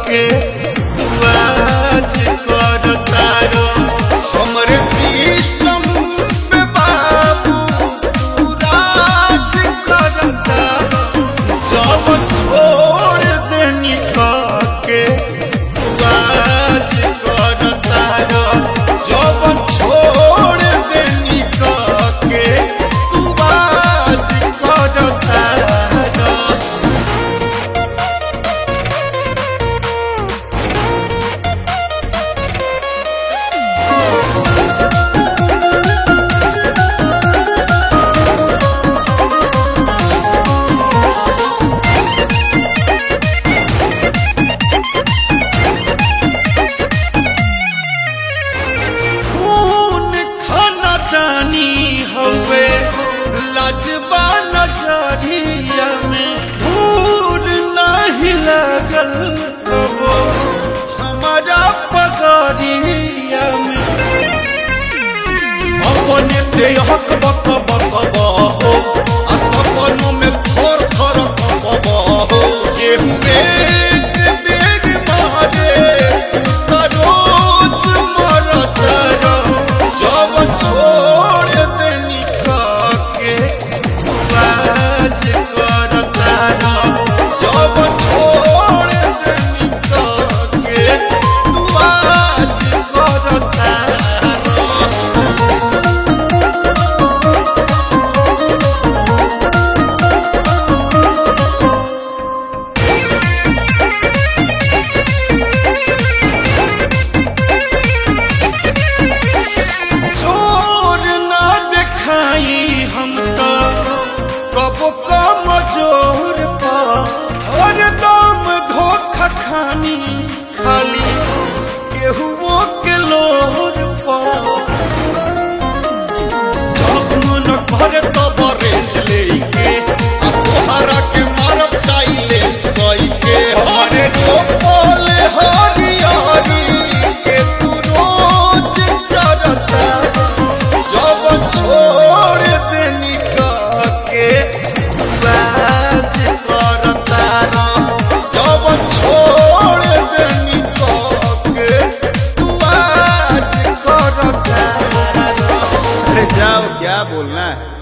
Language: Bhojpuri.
के आज करता रो हमरे सिस्टम पे बाबू तू राज करता जब छोड़ देनी के आज करता रो जब छोड़ देनी के तू आज करता रो। हवे लाजबा नजरिया में भूर नहीं लगल कबो हमारा पगरिया में अपने से हक बक बक हो सपनों में थर थर कब हो केहू एक बेर मारे तू रोज मरता रहो जब छोड़ देनी के आज करता रहो जब छोड़ देनी के तू आज करता रहो। हम तो कब कमजोर पा और दम धोखा खानी खाली केहुओ के लोर पा जब मन भरे तब रेंज लेके आ तोहरा के मारब साइलेंस कई के हरे रोपल हरियारी के तू रोज चरता जब छोड़ देनी के आज करता रहो जब छोड़ देनी के तू आज करता रहो। अरे जाओ क्या बोलना है।